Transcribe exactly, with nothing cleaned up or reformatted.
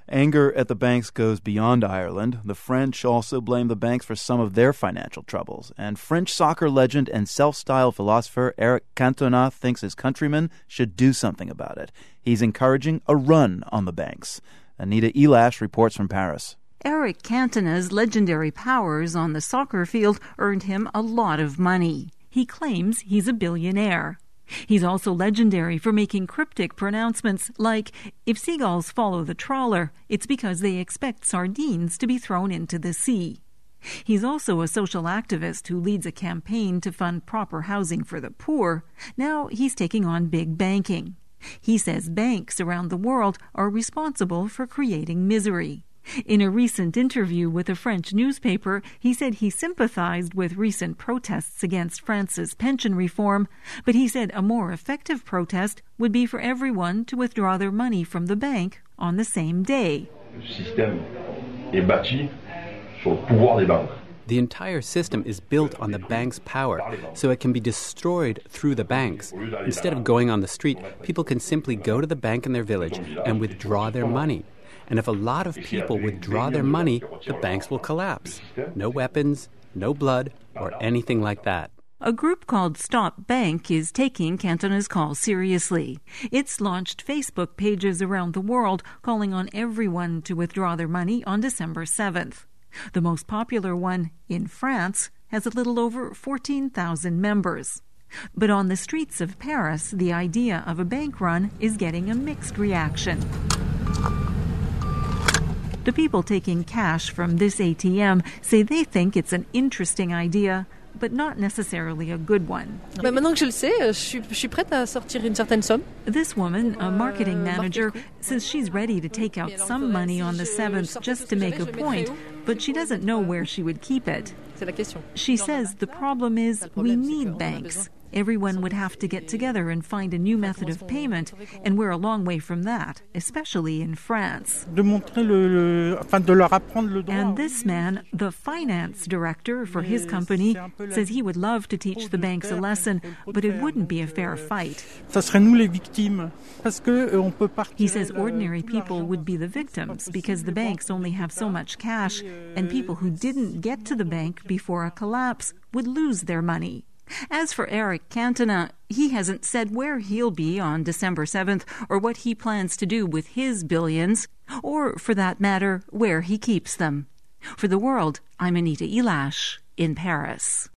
Anger at the banks goes beyond Ireland. The French also blame the banks for some of their financial troubles. And French soccer legend and self-styled philosopher Eric Cantona thinks his countrymen should do something about it. He's encouraging a run on the banks. Anita Elash reports from Paris. Eric Cantona's legendary powers on the soccer field earned him a lot of money. He claims he's a billionaire. He's also legendary for making cryptic pronouncements like, if seagulls follow the trawler, it's because they expect sardines to be thrown into the sea. He's also a social activist who leads a campaign to fund proper housing for the poor. Now he's taking on big banking. He says banks around the world are responsible for creating misery. In a recent interview with a French newspaper, he said he sympathized with recent protests against France's pension reform, but he said a more effective protest would be for everyone to withdraw their money from the bank on the same day. The entire system is built on the bank's power, so it can be destroyed through the banks. Instead of going on the street, people can simply go to the bank in their village and withdraw their money. And if a lot of people withdraw their money, the banks will collapse. No weapons, no blood, or anything like that. A group called Stop Bank is taking Cantona's call seriously. It's launched Facebook pages around the world calling on everyone to withdraw their money on December seventh. The most popular one, in France, has a little over fourteen thousand members. But on the streets of Paris, the idea of a bank run is getting a mixed reaction. The people taking cash from this A T M say they think it's an interesting idea, but not necessarily a good one. This woman, a marketing manager, says she's ready to take out some money on the seventh just to make a point, but she doesn't know where she would keep it. She says the problem is we need banks. Everyone would have to get together and find a new method of payment, and we're a long way from that, especially in France. And this man, the finance director for his company, says he would love to teach the banks a lesson, but it wouldn't be a fair fight. He says ordinary people would be the victims because the banks only have so much cash, and people who didn't get to the bank before a collapse would lose their money. As for Eric Cantona, he hasn't said where he'll be on December seventh or what he plans to do with his billions, or, for that matter, where he keeps them. For The World, I'm Anita Elash in Paris.